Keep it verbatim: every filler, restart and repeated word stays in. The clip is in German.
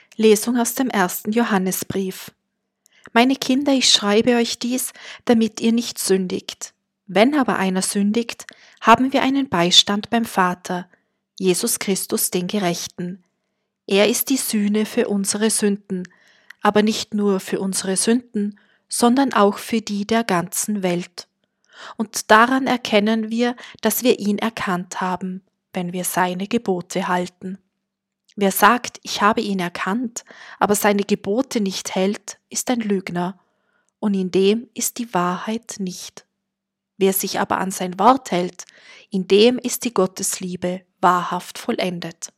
Lesung aus dem ersten Johannesbrief. Meine Kinder, ich schreibe euch dies, damit ihr nicht sündigt. Wenn aber einer sündigt, haben wir einen Beistand beim Vater, Jesus Christus den Gerechten. Er ist die Sühne für unsere Sünden, aber nicht nur für unsere Sünden, sondern auch für die der ganzen Welt. Und daran erkennen wir, dass wir ihn erkannt haben, wenn wir seine Gebote halten. Wer sagt, ich habe ihn erkannt, aber seine Gebote nicht hält, ist ein Lügner, und in dem ist die Wahrheit nicht. Wer sich aber an sein Wort hält, in dem ist die Gottesliebe wahrhaft vollendet.